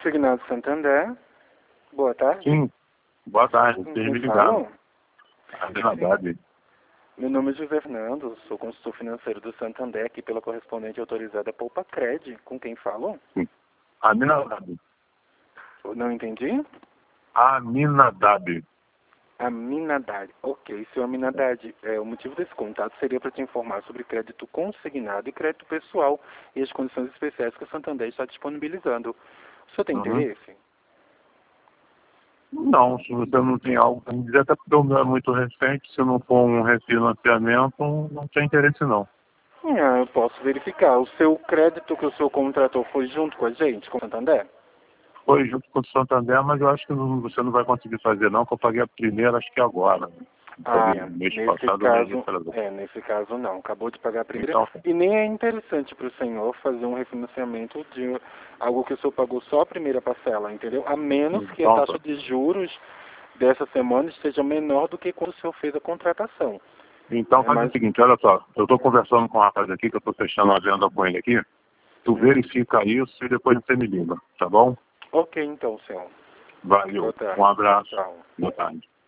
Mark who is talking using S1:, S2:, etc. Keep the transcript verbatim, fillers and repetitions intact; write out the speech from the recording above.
S1: Consignado Santander. Boa tarde.
S2: Sim, boa tarde.
S1: Com
S2: Vocês
S1: quem
S2: me ligaram.
S1: falam?
S2: É verdade.
S1: Meu nome é José Fernando, sou consultor financeiro do Santander, aqui pela correspondente autorizada Poupa Cred. Com quem falam?
S2: Sim. Aminadab.
S1: Eu não entendi?
S2: Aminadab.
S1: Aminadade. Ok, seu Aminadade, é, o motivo desse contato seria para te informar sobre crédito consignado e crédito pessoal e as condições especiais que o Santander está disponibilizando. O senhor tem
S2: Uhum.
S1: interesse?
S2: Não, se você não tem algo para me dizer, até porque o meu é muito recente, se não for um refinanciamento, não tem interesse não.
S1: Ah, eu posso verificar. O seu crédito que o senhor contratou foi junto com a gente, com o Santander?
S2: Foi junto com o Santander, mas eu acho que não- você não vai conseguir fazer não, que eu paguei a primeira, acho que agora.
S1: Ah,
S2: Paguei mês
S1: nesse
S2: passado, mês
S1: caso,
S2: retrasado.
S1: é, nesse caso não. Acabou de pagar a primeira.
S2: Então,
S1: E nem é interessante para o senhor fazer um refinanciamento de algo que o senhor pagou só a primeira parcela, entendeu? A menos que a
S2: então,
S1: taxa de juros dessa semana esteja menor do que quando o senhor fez a contratação.
S2: então
S1: É,
S2: faz
S1: mas,
S2: o seguinte, olha só, eu estou conversando com o rapaz aqui, que eu estou fechando a venda com ele aqui, tu verifica isso e depois você me liga, tá bom?
S1: ok, então, senhor. Boa
S2: Valeu,
S1: tarde.
S2: um abraço,
S1: Tchau.
S2: boa tarde.